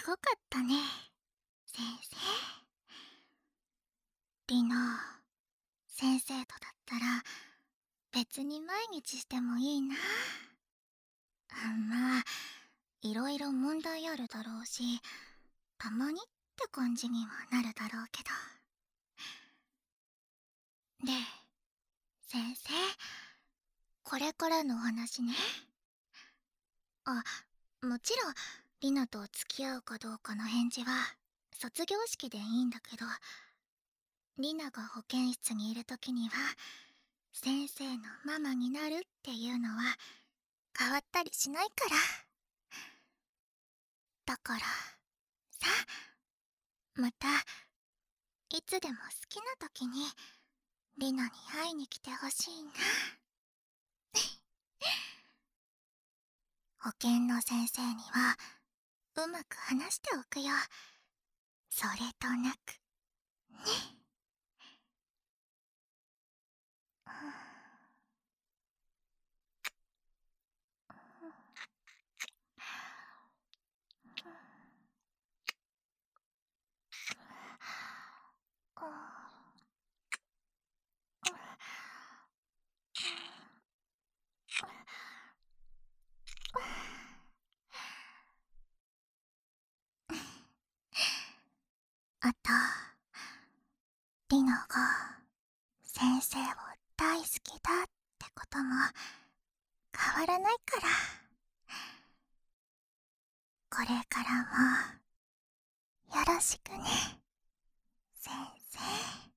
ごかったね、先生。リナ、先生とだったら別に毎日してもいいな。まあ、いろいろ問題あるだろうし、たまにって感じにはなるだろうけど。で、先生、これからのお話ね。あ、もちろんリナと付き合うかどうかの返事は卒業式でいいんだけど、リナが保健室にいる時には先生のママになるっていうのは変わったりしないから。だからさ、またいつでも好きな時にリナに会いに来てほしいな。保健の先生にはうまく話しておくよ。それとなくね。あと、リナが先生を大好きだってことも変わらないから。これからもよろしくね、先生。